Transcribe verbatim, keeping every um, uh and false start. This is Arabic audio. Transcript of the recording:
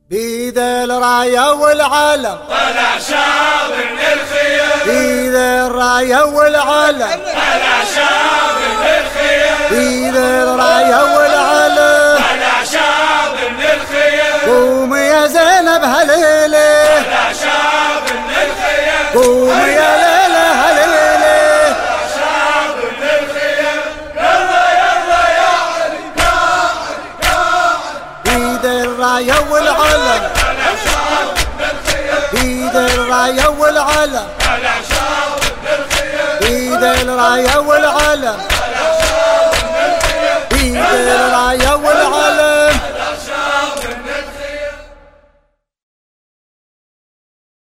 بيد الراية والعلم طلع شاب من الخيام، بيد الراية والعلم طلع شاب من الخيام، بيد الراية والعلم طلع شاب من الخيام، قوم يا زينب هليلة طلع شاب من الخيام، قوم يا ليلة هليلة طلع شاب من الخيام، يلا يلا يا علي يا علي يا علي، بيد الراية والعلم طلع شاب من الخيام، بيد الراية والعلم طلع شاب من الخيام، بيد الراية والعلم طلع شاب من الخيام، بيد الراية